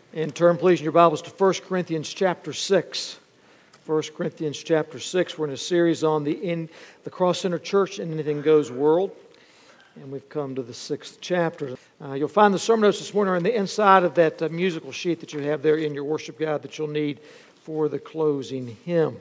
And turn, please, in your Bibles to 1 Corinthians chapter 6. 1 Corinthians chapter 6. We're in a series on the Cross Center Church and Anything Goes world. And we've come to the 6th chapter. You'll find the sermon notes this morning are on the inside of that musical sheet that you have there in your worship guide that you'll need for the closing hymn.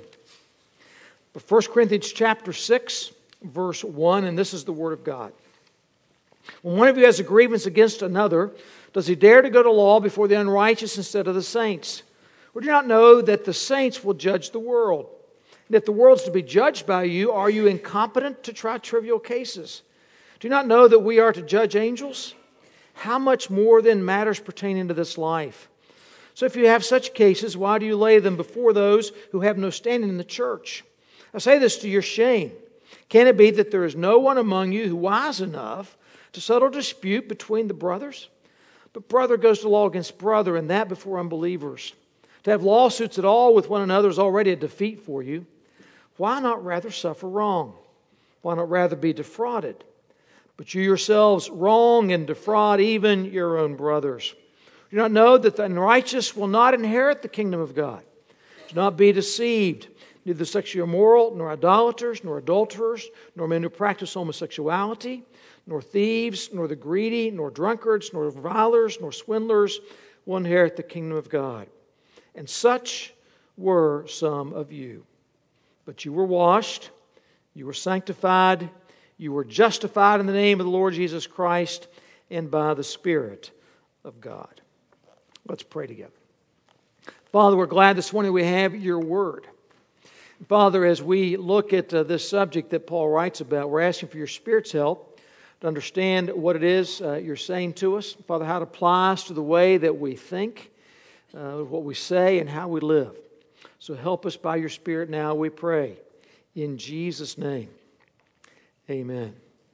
But 1 Corinthians chapter 6, verse 1, and this is the Word of God. When one of you has a grievance against another, does he dare to go to law before the unrighteous instead of the saints? Or do you not know that the saints will judge the world? And if the world is to be judged by you, are you incompetent to try trivial cases? Do you not know that we are to judge angels? How much more then matters pertaining to this life? So if you have such cases, why do you lay them before those who have no standing in the church? I say this to your shame. Can it be that there is no one among you who is wise enough to settle dispute between the brothers? But brother goes to law against brother, and that before unbelievers. To have lawsuits at all with one another is already a defeat for you. Why not rather suffer wrong? Why not rather be defrauded? But you yourselves wrong and defraud even your own brothers. Do you not know that the unrighteous will not inherit the kingdom of God? Do not be deceived. Neither sexually immoral, nor idolaters, nor adulterers, nor men who practice homosexuality, nor thieves, nor the greedy, nor drunkards, nor revilers, nor swindlers will inherit the kingdom of God. And such were some of you. But you were washed, you were sanctified, you were justified in the name of the Lord Jesus Christ and by the Spirit of God. Let's pray together. Father, we're glad this morning we have your word. Father, as we look at this subject that Paul writes about, we're asking for your Spirit's help to understand what it is you're saying to us. Father, how it applies to the way that we think, what we say, and how we live. So help us by your Spirit now, we pray. In Jesus' name, amen.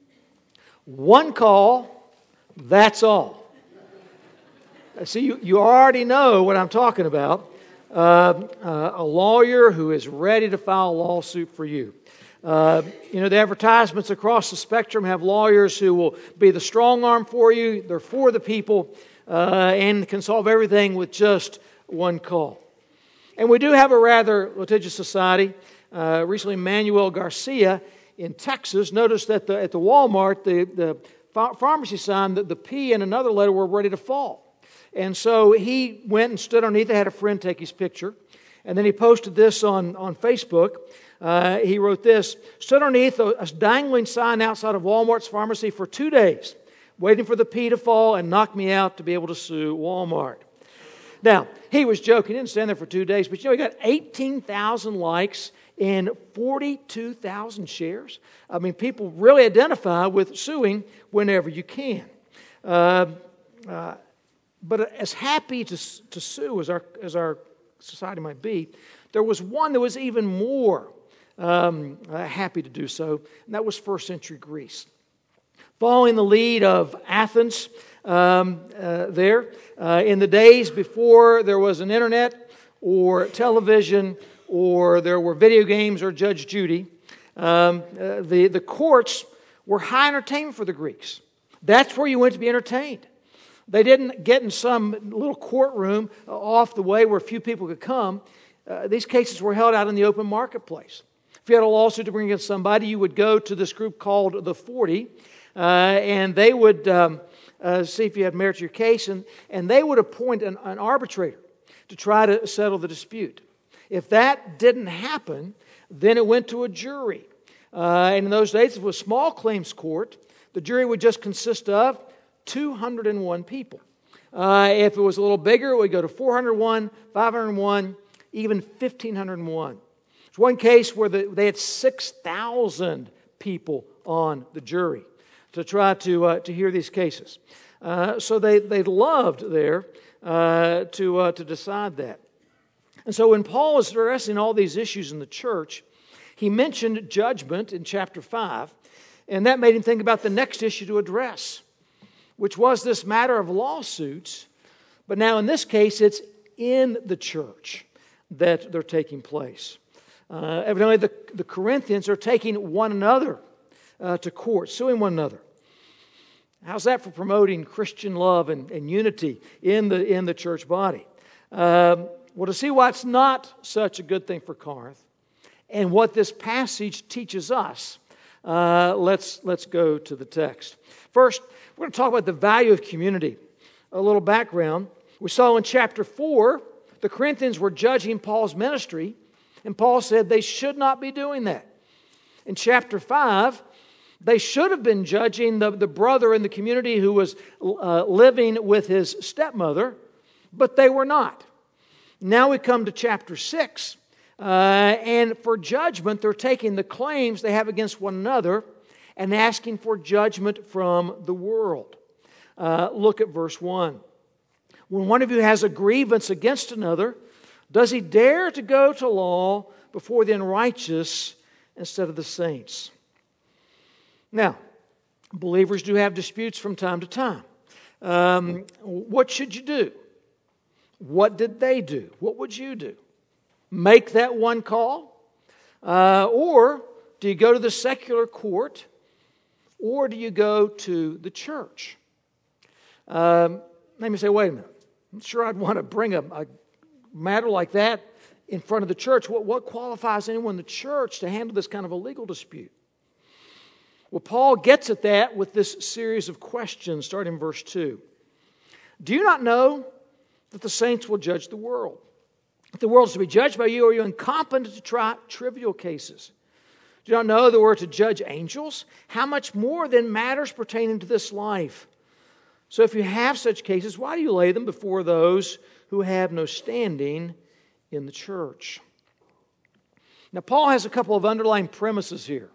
One call, that's all. See, you already know what I'm talking about. A lawyer who is ready to file a lawsuit for you. The advertisements across the spectrum have lawyers who will be the strong arm for you. They're for the people and can solve everything with just one call. And we do have a rather litigious society. Recently, Manuel Garcia in Texas noticed that at the Walmart, the pharmacy sign, that the P and another letter were ready to fall. And so he went and stood underneath it, had a friend take his picture. And then he posted this on Facebook. He wrote this: stood underneath a dangling sign outside of Walmart's pharmacy for 2 days, waiting for the P to fall and knock me out to be able to sue Walmart. Now, he was joking. He didn't stand there for 2 days, but he got 18,000 likes and 42,000 shares. I mean, people really identify with suing whenever you can. But as happy to sue as our society might be, there was one that was even more happy to do so, and that was first century Greece. Following the lead of Athens in the days before there was an internet or television or there were video games or Judge Judy, the courts were high entertainment for the Greeks. That's where you went to be entertained. They didn't get in some little courtroom off the way where few people could come. These cases were held out in the open marketplace. If you had a lawsuit to bring against somebody, you would go to this group called the 40, and they would see if you had merit to your case, and they would appoint an arbitrator to try to settle the dispute. If that didn't happen, then it went to a jury. And in those days, if it was a small claims court, the jury would just consist of 201 people. If it was a little bigger, it would go to 401, 501, even 1,501. There's one case where they had 6,000 people on the jury to try to hear these cases. So they loved there to decide that. And so when Paul is addressing all these issues in the church, he mentioned judgment in chapter 5, and that made him think about the next issue to address, which was this matter of lawsuits, but now in this case it's in the church that they're taking place. Evidently the Corinthians are taking one another to court, suing one another. How's that for promoting Christian love and unity in the church body? Well, to see why it's not such a good thing for Corinth and what this passage teaches us, let's go to the text. First, we're going to talk about the value of community. A little background. We saw in chapter 4, the Corinthians were judging Paul's ministry, and Paul said they should not be doing that. In chapter 5, they should have been judging the brother in the community who was living with his stepmother, but they were not. Now we come to chapter 6, and for judgment, they're taking the claims they have against one another and asking for judgment from the world. Look at verse 1. When one of you has a grievance against another, does he dare to go to law before the unrighteous instead of the saints? Now, believers do have disputes from time to time. What should you do? What did they do? What would you do? Make that one call? Or do you go to the secular court? Or do you go to the church? Let me say, wait a minute. I'm sure I'd want to bring a matter like that in front of the church. What qualifies anyone in the church to handle this kind of a legal dispute? Well, Paul gets at that with this series of questions, starting in verse 2. Do you not know that the saints will judge the world? If the world is to be judged by you, are you incompetent to try trivial cases? Do you not know that we're to judge angels? How much more then matters pertaining to this life? So if you have such cases, why do you lay them before those who have no standing in the church? Now, Paul has a couple of underlying premises here.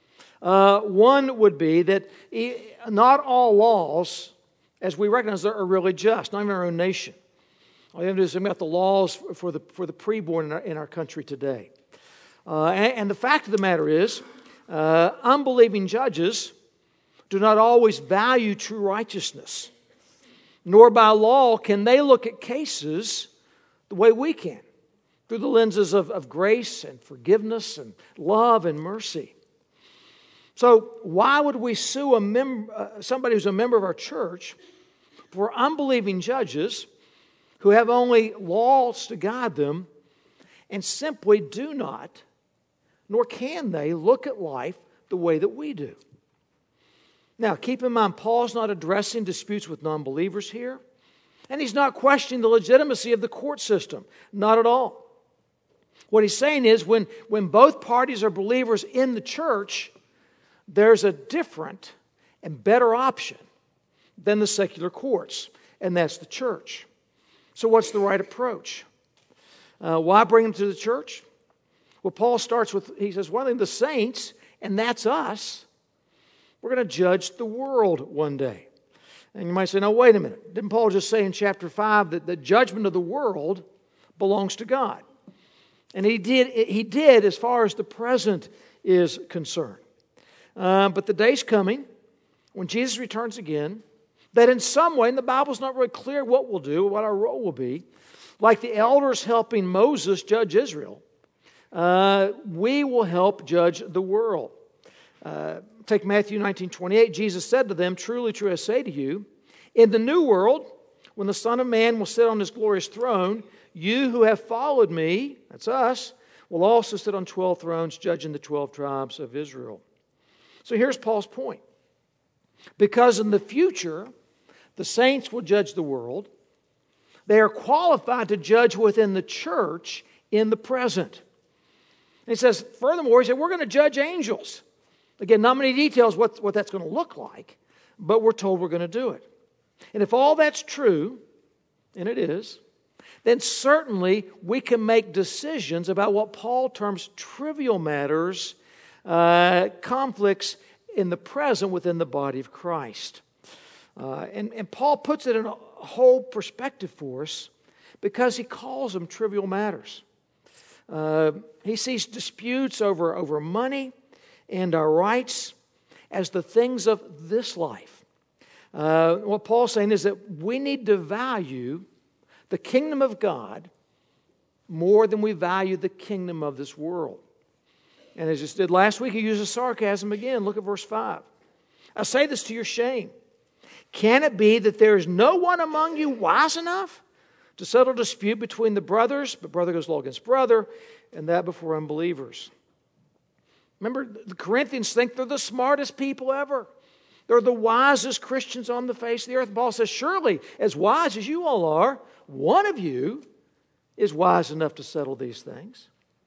One would be that not all laws, as we recognize, are really just, not even our own nation. All you have to do is think about the laws for the preborn in our country today. And the fact of the matter is, unbelieving judges do not always value true righteousness, nor by law can they look at cases the way we can, through the lenses of grace and forgiveness and love and mercy. So why would we sue somebody who's a member of our church for unbelieving judges who have only laws to guide them and simply do not, nor can they, look at life the way that we do? Now, keep in mind, Paul's not addressing disputes with non-believers here, and he's not questioning the legitimacy of the court system. Not at all. What he's saying is when both parties are believers in the church, there's a different and better option than the secular courts, and that's the church. So what's the right approach? Why bring them to the church? Well, Paul starts with, he says, one thing, the saints, and that's us, we're going to judge the world one day. And you might say, no, wait a minute. Didn't Paul just say in chapter 5 that the judgment of the world belongs to God? And he did as far as the present is concerned. But the day's coming when Jesus returns again, that in some way, and the Bible's not really clear what we'll do, what our role will be, like the elders helping Moses judge Israel, we will help judge the world. Take Matthew 19:28. Jesus said to them, truly, truly, I say to you, in the new world, when the Son of Man will sit on his glorious throne, you who have followed me, that's us, will also sit on 12 thrones, judging the 12 tribes of Israel. So here's Paul's point. Because in the future, the saints will judge the world, they are qualified to judge within the church in the present. And he says, furthermore, he said, we're going to judge angels. Again, not many details what that's going to look like, but we're told we're going to do it. And if all that's true, and it is, then certainly we can make decisions about what Paul terms trivial matters, conflicts in the present within the body of Christ. And Paul puts it in a whole perspective for us because he calls them trivial matters. He sees disputes over money and our rights as the things of this life. What Paul's saying is that we need to value the kingdom of God more than we value the kingdom of this world. And as I did last week, he uses sarcasm again. Look at verse 5. I say this to your shame. Can it be that there is no one among you wise enough to settle dispute between the brothers, but brother goes law against brother, and that before unbelievers? Remember, the Corinthians think they're the smartest people ever. They're the wisest Christians on the face of the earth. And Paul says, surely, as wise as you all are, one of you is wise enough to settle these things.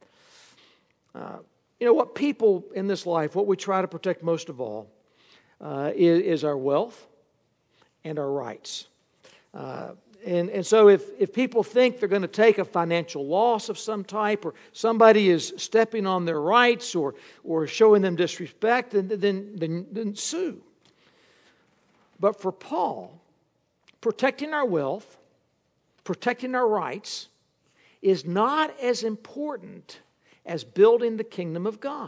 What people in this life, what we try to protect most of all, is our wealth and our rights. And so if people think they're going to take a financial loss of some type, or somebody is stepping on their rights or showing them disrespect, then sue. But for Paul, protecting our wealth, protecting our rights, is not as important as building the kingdom of God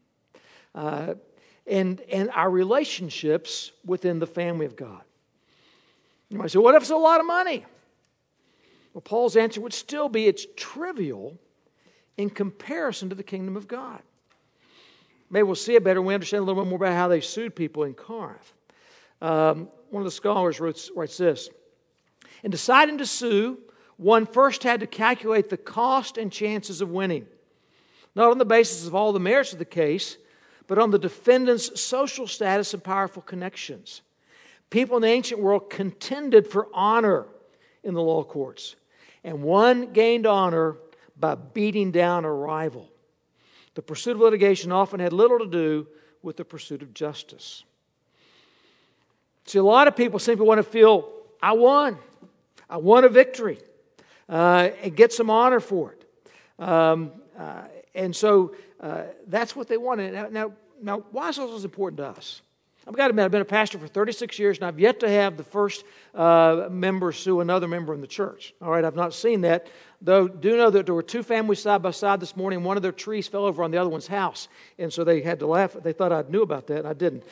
and our relationships within the family of God. You might say, what if it's a lot of money? Well, Paul's answer would still be it's trivial in comparison to the kingdom of God. Maybe we'll see it better when we understand a little bit more about how they sued people in Corinth. One of the scholars writes this: in deciding to sue, one first had to calculate the cost and chances of winning, not on the basis of all the merits of the case, but on the defendant's social status and powerful connections. People in the ancient world contended for honor in the law courts, and one gained honor by beating down a rival. The pursuit of litigation often had little to do with the pursuit of justice. See, a lot of people simply want to feel, I won a victory, and get some honor for it. And so that's what they wanted. Now, why is this important to us? I've got to admit, I've been a pastor for 36 years, and I've yet to have the first member sue another member in the church. All right, I've not seen that, though do know that there were two families side by side this morning. One of their trees fell over on the other one's house, and so they had to laugh. They thought I knew about that, and I didn't.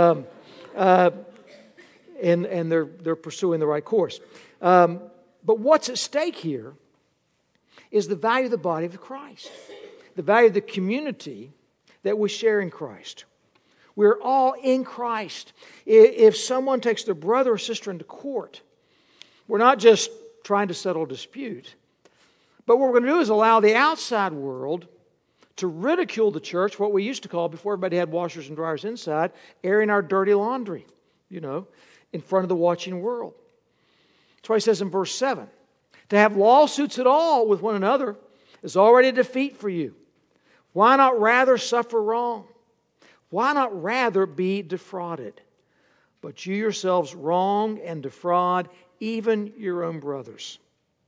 And they're pursuing the right course. But what's at stake here is the value of the body of Christ, the value of the community that we share in Christ. We're all in Christ. If someone takes their brother or sister into court, we're not just trying to settle a dispute, but what we're going to do is allow the outside world to ridicule the church, what we used to call, before everybody had washers and dryers inside, airing our dirty laundry, in front of the watching world. That's why he says in verse 7, to have lawsuits at all with one another is already a defeat for you. Why not rather suffer wrong? Why not rather be defrauded? But you yourselves wrong and defraud even your own brothers.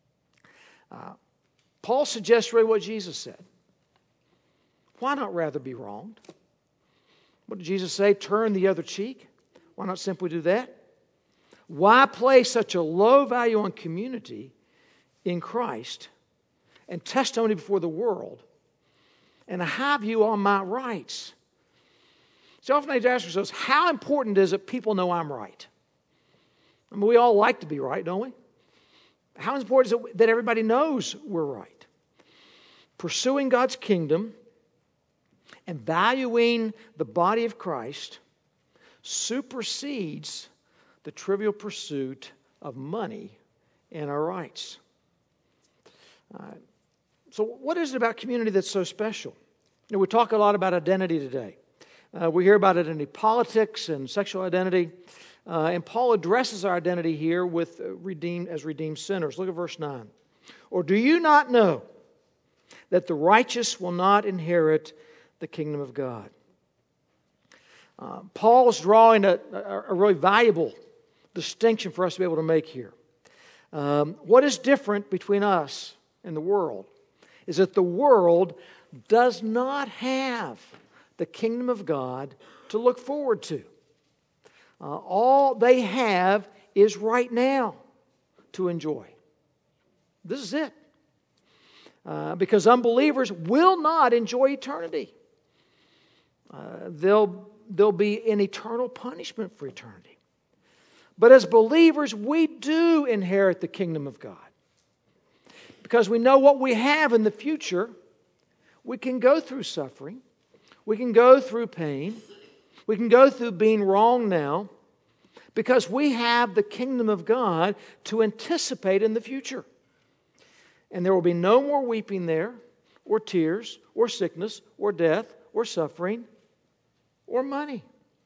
Paul suggests really what Jesus said. Why not rather be wronged? What did Jesus say? Turn the other cheek? Why not simply do that? Why place such a low value on community in Christ and testimony before the world and a high view on my rights? So often I ask ourselves, how important is it people know I'm right? I mean, we all like to be right, don't we? How important is it that everybody knows we're right? Pursuing God's kingdom and valuing the body of Christ supersedes the trivial pursuit of money and our rights. So what is it about community that's so special? We talk a lot about identity today. We hear about identity politics and sexual identity. And Paul addresses our identity here with redeemed sinners. Look at verse 9. Or do you not know that the righteous will not inherit the kingdom of God? Paul's drawing a really valuable distinction for us to be able to make here. What is different between us and the world is that the world does not have the kingdom of God to look forward to. All they have is right now to enjoy. This is it. Because unbelievers will not enjoy eternity. They'll be in eternal punishment for eternity. But as believers, we do inherit the kingdom of God. Because we know what we have in the future. We can go through suffering. We can go through pain. We can go through being wrong now. because we have the kingdom of God to anticipate in the future. And there will be no more weeping there, or tears, or sickness, or death, or suffering, or money.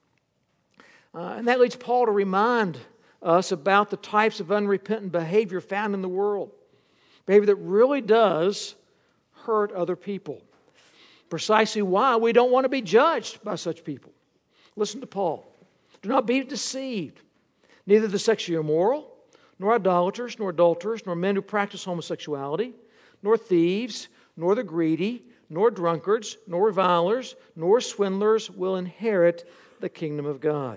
And that leads Paul to remind us about the types of unrepentant behavior found in the world. Behavior that really does hurt other people. Precisely why we don't want to be judged by such people. Listen to Paul. Do not be deceived. Neither the sexually immoral, nor idolaters, nor adulterers, nor men who practice homosexuality, nor thieves, nor the greedy, nor drunkards, nor revilers, nor swindlers will inherit the kingdom of God.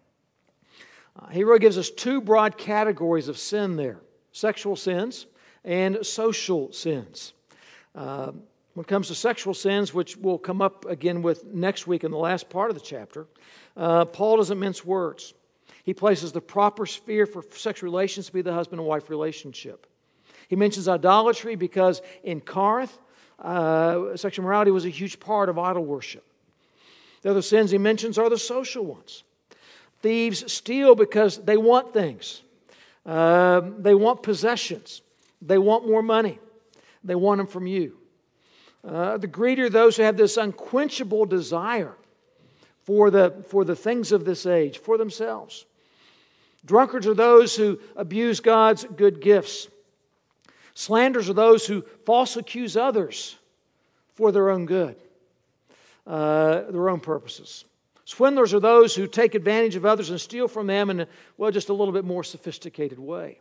He really gives us two broad categories of sin there. Sexual sins and social sins. When it comes to sexual sins, which we'll come up again with next week in the last part of the chapter, Paul doesn't mince words. He places the proper sphere for sexual relations to be the husband and wife relationship. He mentions idolatry because in Corinth, sexual immorality was a huge part of idol worship. The other sins he mentions are the social ones. Thieves steal because they want things. They want possessions. They want more money. They want them from you. The greedy are those who have this unquenchable desire for the things of this age, for themselves. Drunkards are those who abuse God's good gifts. Slanderers are those who falsely accuse others for their own good, their own purposes. Swindlers are those who take advantage of others and steal from them in, just a little bit more sophisticated way.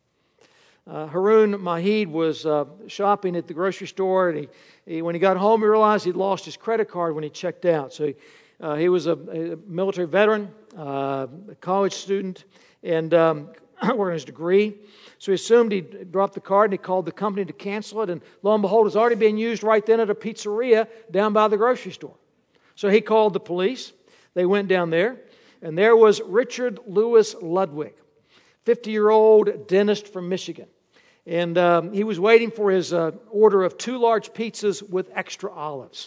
Harun Mahid was shopping at the grocery store, and when he got home, he realized he'd lost his credit card when he checked out. So he was a military veteran, a college student, and working on his degree. So he assumed he'd dropped the card, and he called the company to cancel it, and lo and behold, it was already being used right then at a pizzeria down by the grocery store. So he called the police. They went down there, and there was Richard Lewis Ludwig, 50-year-old dentist from Michigan. And he was waiting for his order of 2 large pizzas with extra olives.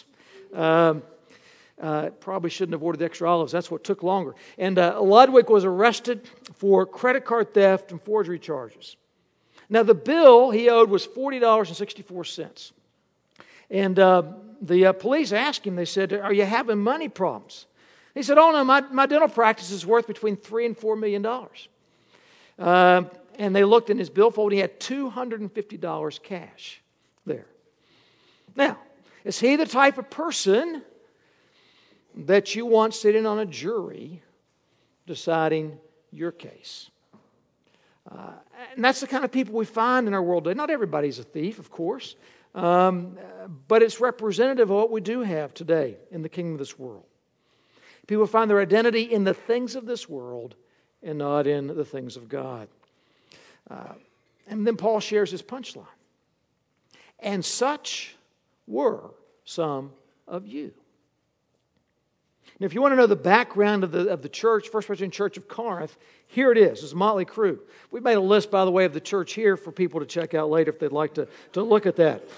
Probably shouldn't have ordered the extra olives. That's what took longer. And Ludwig was arrested for credit card theft and forgery charges. Now, the bill he owed was $40.64. And the police asked him, they said, "Are you having money problems?" He said, "Oh, no, my dental practice is worth between $3 and $4 million. And they looked in his billfold, he had $250 cash there. Now, is he the type of person that you want sitting on a jury deciding your case? And that's the kind of people we find in our world today. Not everybody's a thief, of course, but it's representative of what we do have today in the kingdom of this world. People find their identity in the things of this world and not in the things of God. And then Paul shares his punchline. And such were some of you. Now, if you want to know the background of the church, First Presbyterian Church of Corinth, here it is. It's a motley crew. We've made a list, by the way, of the church here for people to check out later if they'd like to look at that.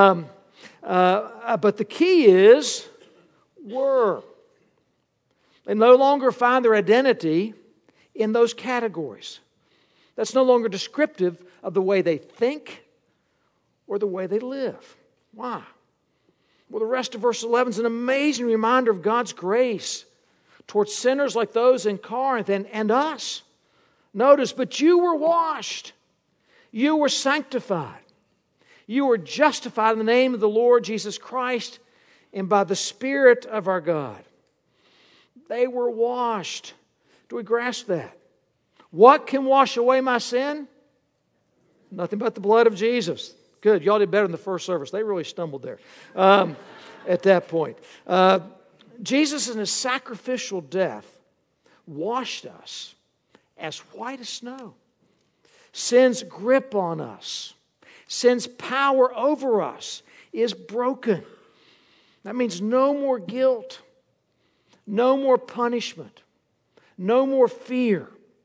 But the key is were. They no longer find their identity in those categories. That's no longer descriptive of the way they think or the way they live. Why? Well, the rest of verse 11 is an amazing reminder of God's grace towards sinners like those in Corinth and us. Notice, but you were washed. You were sanctified. You were justified in the name of the Lord Jesus Christ and by the Spirit of our God. They were washed. Do we grasp that? What can wash away my sin? Nothing but the blood of Jesus. Good. Y'all did better in the first service. They really stumbled there at that point. Jesus in His sacrificial death washed us as white as snow. Sin's grip on us, sin's power over us is broken. That means no more guilt. No more punishment. No more fear.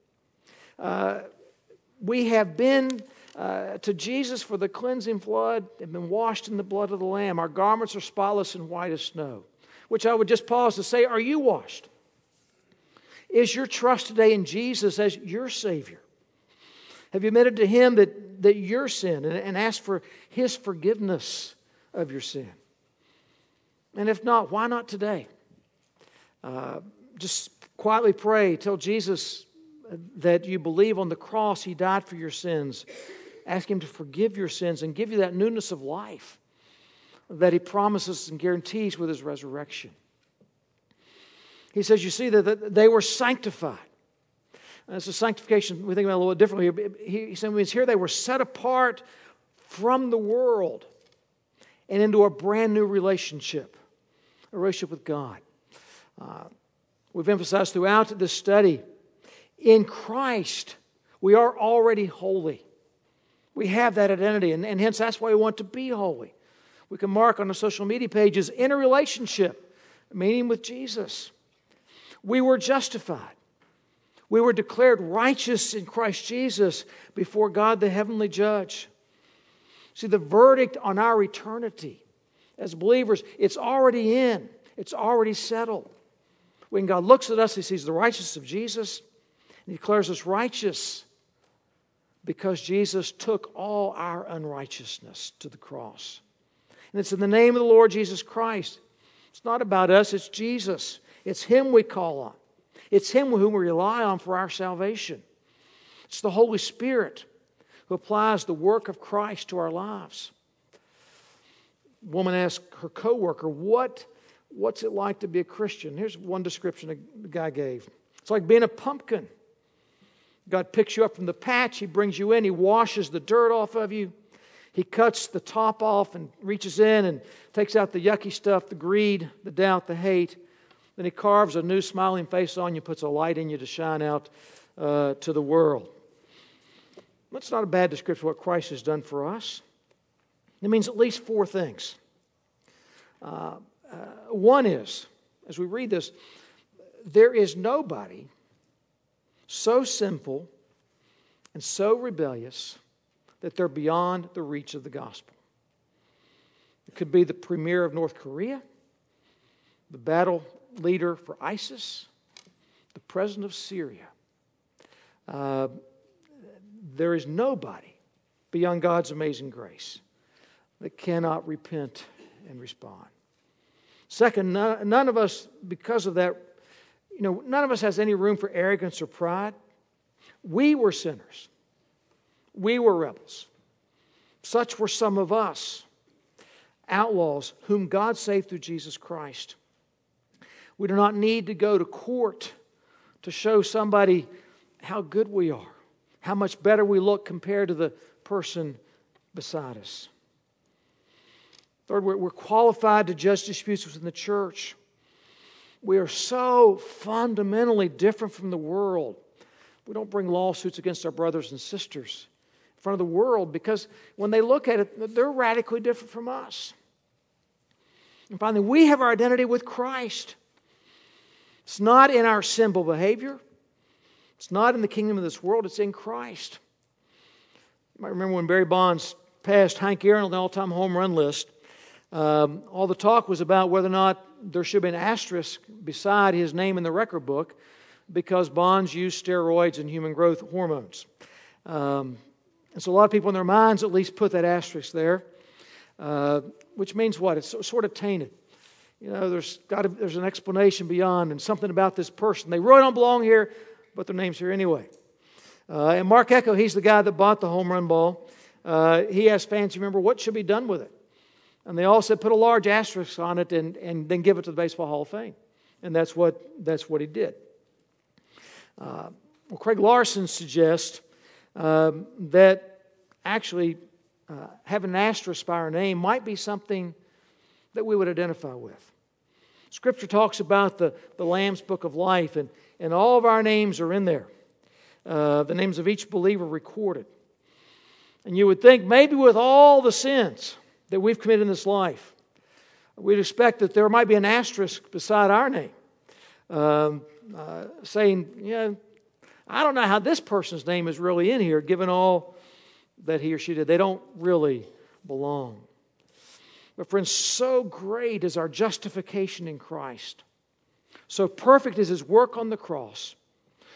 We have been to Jesus for the cleansing flood and been washed in the blood of the Lamb. Our garments are spotless and white as snow. Which I would just pause to say, are you washed? Is your trust today in Jesus as your Savior? Have you admitted to Him that your sin and asked for His forgiveness of your sin? And if not, why not today? Just quietly pray. Tell Jesus that you believe on the cross He died for your sins. Ask Him to forgive your sins and give you that newness of life that He promises and guarantees with His resurrection. He says, you see, that they were sanctified. That's a sanctification we think about a little bit differently. He says here they were set apart from the world and into a brand new relationship, a relationship with God. We've emphasized throughout this study, in Christ, we are already holy. We have that identity, and hence that's why we want to be holy. We can mark on the social media pages in a relationship, meaning with Jesus. We were justified. We were declared righteous in Christ Jesus before God the heavenly judge. See, the verdict on our eternity as believers, it's already in. It's already settled. When God looks at us, He sees the righteousness of Jesus, and He declares us righteous because Jesus took all our unrighteousness to the cross. And it's in the name of the Lord Jesus Christ. It's not about us, it's Jesus. It's Him we call on. It's Him whom we rely on for our salvation. It's the Holy Spirit who applies the work of Christ to our lives. A woman asked her co-worker, what's it like to be a Christian? Here's one description the guy gave. It's like being a pumpkin. God picks you up from the patch. He brings you in. He washes the dirt off of you. He cuts the top off and reaches in and takes out the yucky stuff, the greed, the doubt, the hate. Then He carves a new smiling face on you, puts a light in you to shine out to the world. That's not a bad description of what Christ has done for us. It means at least four things. One is, as we read this, there is nobody so sinful and so rebellious that they're beyond the reach of the gospel. It could be the premier of North Korea, the battle leader for ISIS, the president of Syria. There is nobody beyond God's amazing grace that cannot repent and respond. Second, none of us, because of that, none of us has any room for arrogance or pride. We were sinners. We were rebels. Such were some of us, outlaws whom God saved through Jesus Christ. We do not need to go to court to show somebody how good we are, how much better we look compared to the person beside us. Third, we're qualified to judge disputes within the church. We are so fundamentally different from the world. We don't bring lawsuits against our brothers and sisters in front of the world because when they look at it, they're radically different from us. And finally, we have our identity with Christ. It's not in our sinful behavior. It's not in the kingdom of this world. It's in Christ. You might remember when Barry Bonds passed Hank Aaron on the all-time home run list. All the talk was about whether or not there should be an asterisk beside his name in the record book because Bonds used steroids and human growth hormones. And so a lot of people in their minds at least put that asterisk there, which means what? It's sort of tainted. There's an explanation beyond and something about this person. They really don't belong here, but their name's here anyway. And Mark Ecko, he's the guy that bought the home run ball. He asked fans, remember, what should be done with it? And they all said, put a large asterisk on it and then give it to the Baseball Hall of Fame. And that's what he did. Craig Larson suggests that actually having an asterisk by our name might be something that we would identify with. Scripture talks about the Lamb's Book of Life, and all of our names are in there. The names of each believer recorded. And you would think maybe with all the sins that we've committed in this life, we'd expect that there might be an asterisk beside our name saying, I don't know how this person's name is really in here given all that he or she did. They don't really belong. But friends, so great is our justification in Christ. So perfect is His work on the cross.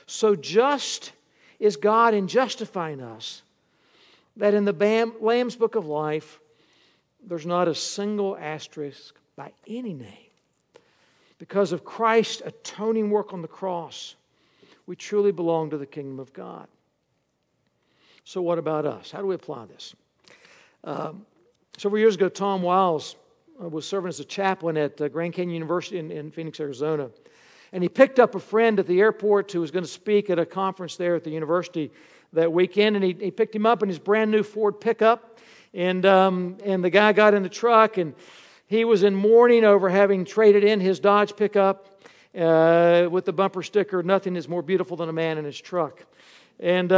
So just is God in justifying us, that in the Lamb's Book of Life, there's not a single asterisk by any name. Because of Christ's atoning work on the cross, we truly belong to the kingdom of God. So what about us? How do we apply this? Several years ago, Tom Wiles was serving as a chaplain at Grand Canyon University in Phoenix, Arizona. And he picked up a friend at the airport who was going to speak at a conference there at the university that weekend. And he picked him up in his brand new Ford pickup. And the guy got in the truck, and he was in mourning over having traded in his Dodge pickup with the bumper sticker, "Nothing is more beautiful than a man in his truck." And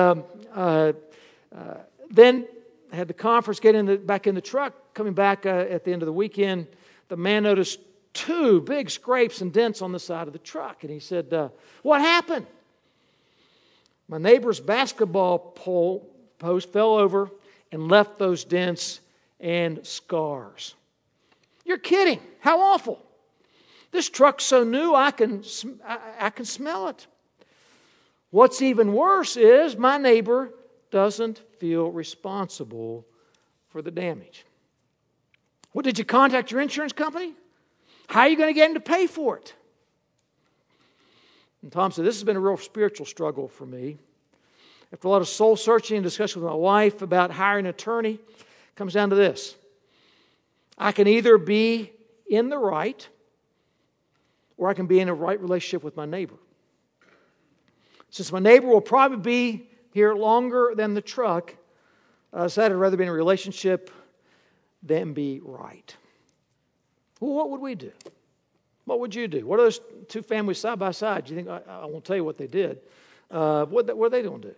then had the conference, back in the truck, coming back at the end of the weekend, the man noticed 2 big scrapes and dents on the side of the truck. And he said, "What happened?" "My neighbor's basketball post fell over and left those dents and scars." "You're kidding. How awful. This truck's so new I can smell it. What's even worse is my neighbor doesn't feel responsible for the damage." "Well, did you contact your insurance company? How are you going to get him to pay for it?" And Tom said, "This has been a real spiritual struggle for me. After a lot of soul searching and discussion with my wife about hiring an attorney, it comes down to this. I can either be in the right, or I can be in a right relationship with my neighbor. Since my neighbor will probably be here longer than the truck, I decided I'd rather be in a relationship than be right." Well, what would we do? What would you do? What are those 2 families side by side? Do you think, I won't tell you what they did. What are they going to do?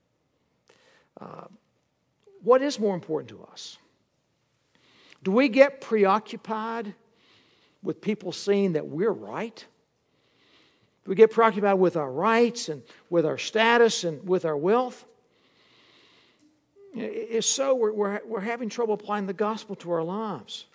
What is more important to us? Do we get preoccupied with people seeing that we're right? Do we get preoccupied with our rights and with our status and with our wealth? If so, we're having trouble applying the gospel to our lives.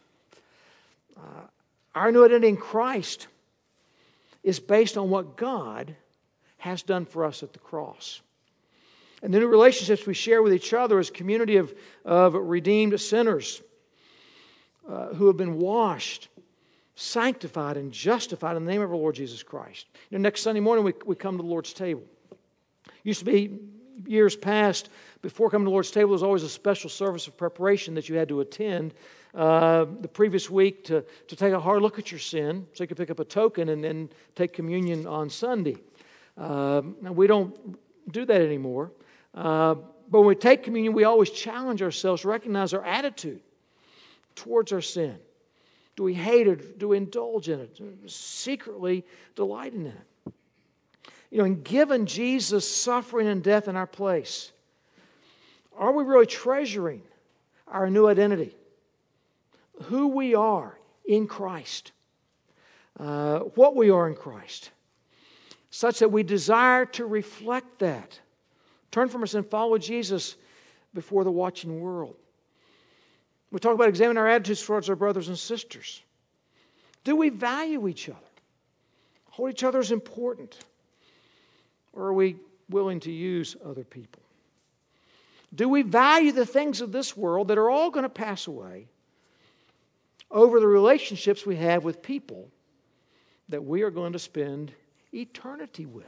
Our new identity in Christ is based on what God has done for us at the cross. And the new relationships we share with each other as a community of redeemed sinners who have been washed, sanctified, and justified in the name of our Lord Jesus Christ. Next Sunday morning we come to the Lord's table. Used to be years past, before coming to the Lord's table, there was always a special service of preparation that you had to attend the previous week to take a hard look at your sin so you could pick up a token and then take communion on Sunday. Now we don't do that anymore. But when we take communion, we always challenge ourselves to recognize our attitude towards our sin. Do we hate it? Do we indulge in it? Secretly delighting in it? And given Jesus' suffering and death in our place, are we really treasuring our new identity? Who we are in Christ. What we are in Christ. Such that we desire to reflect that. Turn from our sin, follow Jesus before the watching world. We talk about examining our attitudes towards our brothers and sisters. Do we value each other? Hold each other as important? Or are we willing to use other people? Do we value the things of this world that are all going to pass away over the relationships we have with people that we are going to spend eternity with?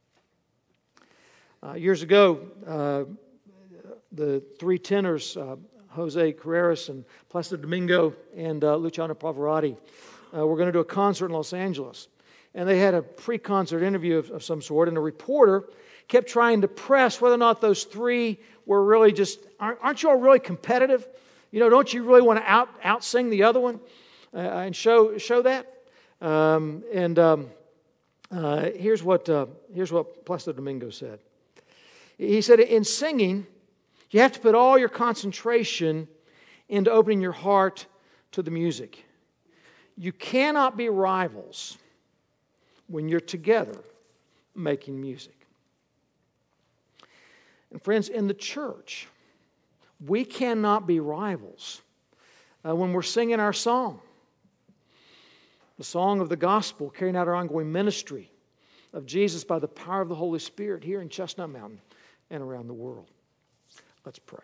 Years ago, the 3 tenors, Jose Carreras and Placido Domingo and Luciano Pavarotti, were going to do a concert in Los Angeles. And they had a pre-concert interview of some sort, and a reporter kept trying to press whether or not those 3 were really just, aren't you all really competitive? Don't you really want to out-sing the other one and show that? Here's what Placido Domingo said. He said, in singing, you have to put all your concentration into opening your heart to the music. You cannot be rivals when you're together making music. And friends, in the church, we cannot be rivals when we're singing our song. The song of the gospel, carrying out our ongoing ministry, of Jesus by the power of the Holy Spirit here in Chestnut Mountain and around the world. Let's pray.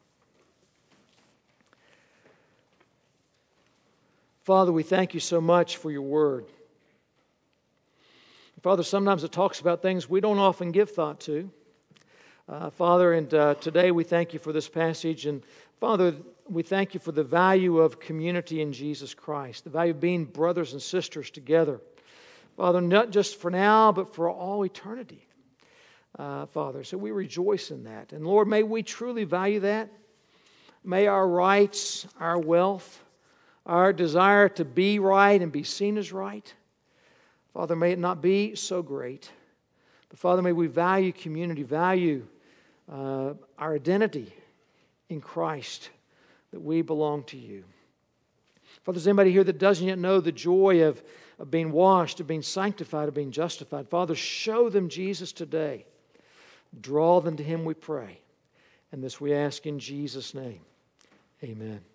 Father, we thank you so much for your word. Father, sometimes it talks about things we don't often give thought to. Father, and today we thank you for this passage. And Father, we thank you for the value of community in Jesus Christ, the value of being brothers and sisters together. Father, not just for now, but for all eternity. Father, so we rejoice in that. And Lord, may we truly value that. May our rights, our wealth, our desire to be right and be seen as right, Father, may it not be so great. But Father, may we value community, value our identity in Christ, that we belong to you. Father, there's anybody here that doesn't yet know the joy of being washed, of being sanctified, of being justified. Father, show them Jesus today. Draw them to Him, we pray. And this we ask in Jesus' name. Amen.